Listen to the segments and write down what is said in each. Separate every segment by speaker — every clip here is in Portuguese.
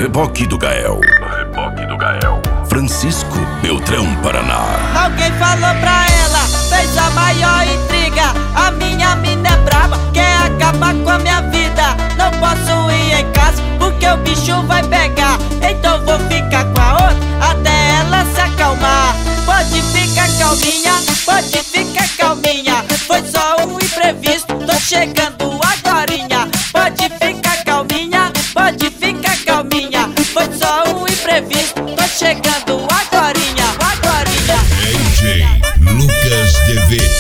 Speaker 1: Reboque do Gael. Francisco Beltrão, Paraná.
Speaker 2: Alguém falou pra ela, fez a maior intriga. A minha mina é braba, quer acabar com a minha vida. Não posso ir em casa porque o bicho vai pegar. Então vou ficar com a outra até ela se acalmar. Pode ficar calminha, pode ficar calminha. Foi só um imprevisto, tô chegando agorinha. Pode ficar calminha, pode ficar calminha. Foi só um imprevisto, tô chegando agorinha, agorinha.
Speaker 3: DJ Lucas DV.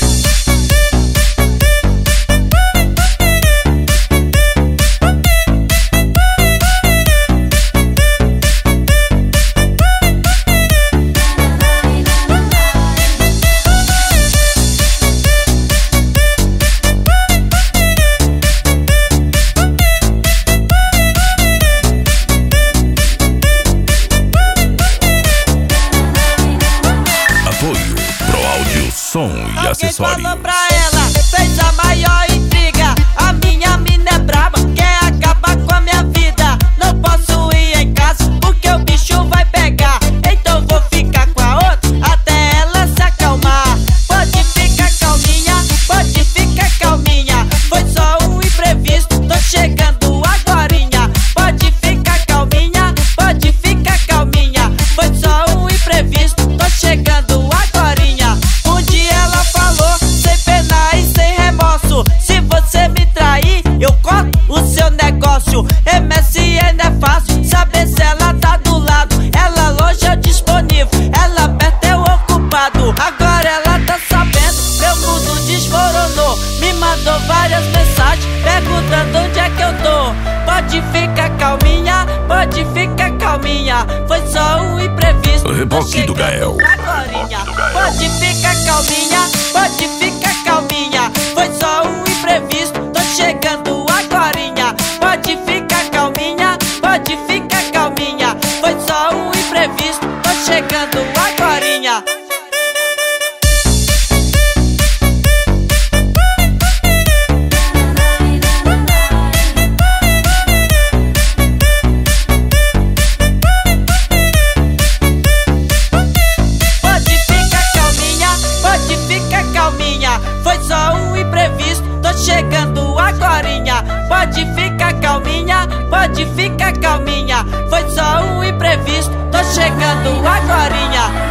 Speaker 1: Som e acessórios.
Speaker 2: Falou pra ela, fez a maior intriga. A minha mina é braba, quer acabar com a minha vida. Não posso ir em casa porque o bicho vai pegar. Então vou ficar com a outra até ela se acalmar. Pode ficar calminha, pode ficar calminha. Foi só um imprevisto, tô chegando agorinha. Pode ficar calminha, pode ficar calminha. Foi só um imprevisto, tô chegando agorinha. Ela falou, sem pena e sem remorso: se você me trair, eu corto o seu negócio. MSN é fácil, saber se ela tá do lado. Ela longe é disponível, ela perto é o ocupado. Agora ela tá sabendo, meu mundo desmoronou. Me mandou várias mensagens perguntando onde é que eu tô. Pode ficar calminha, pode ficar calminha. Foi só um imprevisto.
Speaker 1: Reboque do Gael.
Speaker 2: Pode ficar calminha, pode ficar calminha. Foi só um imprevisto, tô chegando agorinha. Pode ficar calminha, pode ficar calminha. Foi só um imprevisto, tô chegando agorinha. Foi só um imprevisto, tô chegando agorinha. Pode ficar calminha, pode ficar calminha. Foi só um imprevisto, tô chegando agorinha.